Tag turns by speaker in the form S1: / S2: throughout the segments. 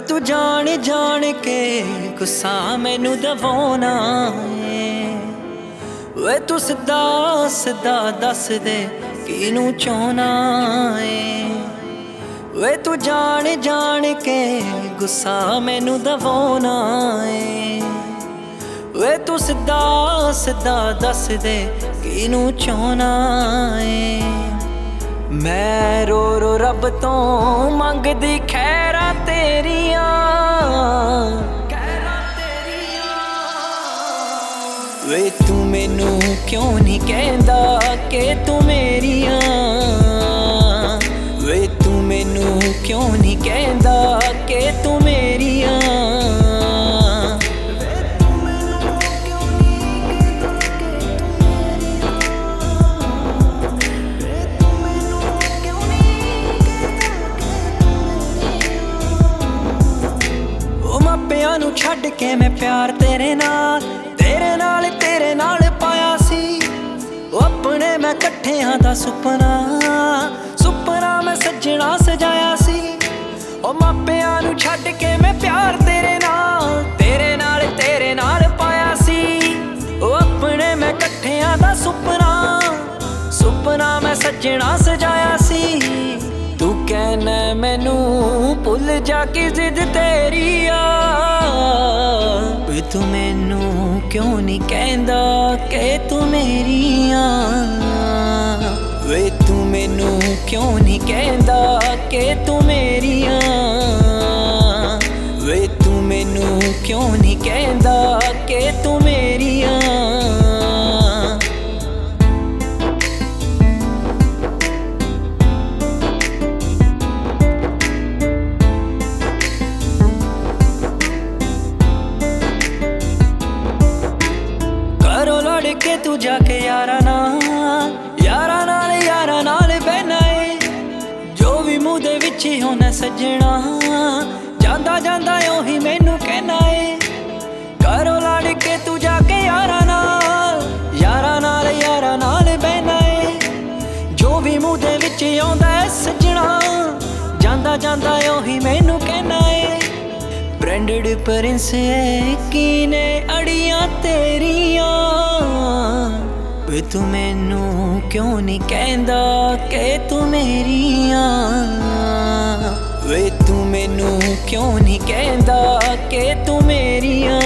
S1: तू जान जान के गुस्सा मैनू दवाना है। वे तू सीधा सीधा दस दे किनू चाहना है। वे तू जान जान के गुस्सा मैनू दवाना है। वे तू सीधा सीधा दस दे किनू चाहना है। मैं रो रो रब तो मंगदी खैरा तेरिया वे तू मैनू क्यों नहीं कहंदा कि तू मेरिया। वे तू मैनू क्यों नहीं कहंदा कि तू मेरिया। छड़ के मैं प्यार तेरे नाल पाया सी। अपने मैं कट्ठियां दा सुपना सुपना मैं सजना सजाया सी। ओ मापियां नू छड़ के मैं प्यार तेरे नाल पाया सी। ओ अपने मैं कट्ठियां दा सुपना सुपना मैं सजना सजाया सी। तू कहना मैनू भुल जा कि जिद तेरी आ। तू मैनू क्यों नहीं कहंदा कि तू मेरिया। वे तू मैनू क्यों नहीं कहंदा कि तू मेरिया। वे तू मैनू क्यों नहीं कहंदा कि तू मेरिया। के तू जाके यारा नाल बहना है। जो भी मुँह दे विच ही होना सजना जांदा जांदा ओही मैनू कहना है। घरों लड़ के तू जाके यारा नाल बहना है। जो भी मुँह दे विच ही आउंदा है सजना जांदा जांदा ओही मैनू कहना है। ब्रांडेड प्रिंस कीने अड़ियां तेरिया। वे तू मैनू क्यों नहीं कहंदा कि तू मेरिया। वे तू मैनू क्यों नहीं कहंदा कि तू मेरिया।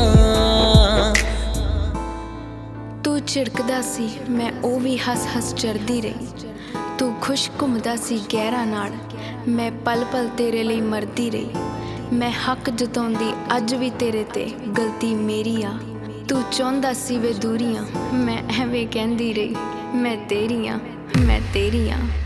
S2: तू झिड़कदा सी मैं ओ भी हस हस चरदी रही। तू खुश घुमदा सी गहरा नाल मैं पल पल तेरे लिए मरदी रही। मैं हक जताउंदी अज भी तेरे ते गलती मेरी आ। तू चाहुंदा सी वे दूरियां मैं एवें कहंदी रही मैं तेरी आ।